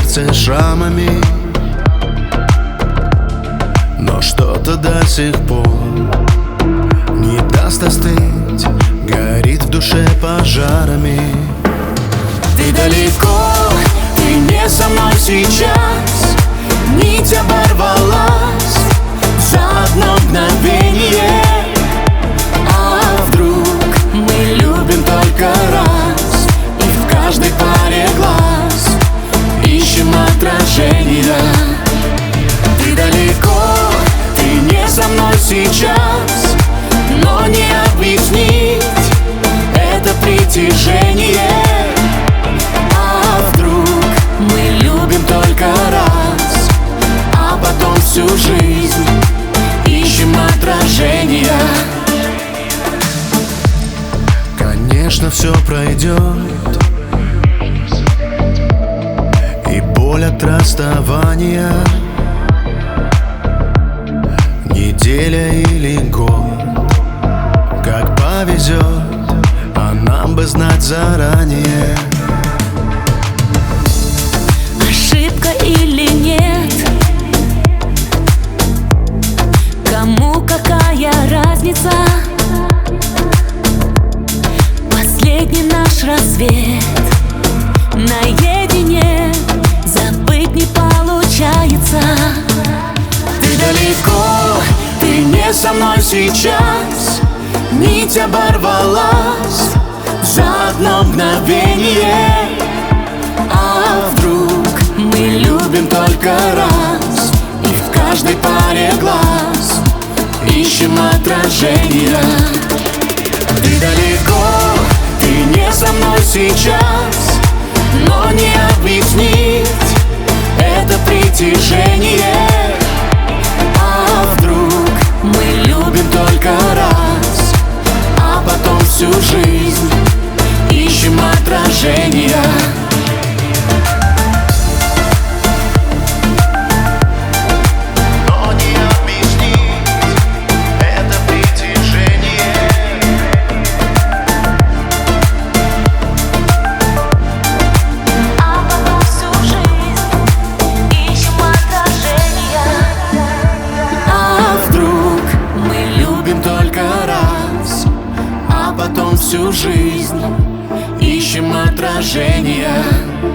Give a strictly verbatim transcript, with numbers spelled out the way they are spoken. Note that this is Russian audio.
сердце шрамами, но что-то до сих пор не даст остыть, горит в душе пожарами. Ты далеко, ты не со мной сейчас, нить оборвалась за одно мгновение. А вдруг мы любим только раз, и в каждой паре глаз ищем отражения. Ты далеко, ты не со мной сейчас, но не объяснить это притяжение. А вдруг мы любим только раз, а потом всю жизнь ищем отражения. Конечно, все пройдет, и боль от расставания, неделя или год, как повезет, а нам бы знать заранее. Ошибка или нет, кому какая разница? Последний наш рассвет наедине, забыть не получается. Ты далеко, ты не со мной сейчас, нить оборвалась за одно мгновение. А вдруг мы любим только раз, и в каждой паре глаз ищем отражения. Ты далеко, ты не со мной сейчас, но не объяснить это притяжение. А вдруг мы любим только раз, а потом всю жизнь ищем отражения. Всю жизнь ищем отражения.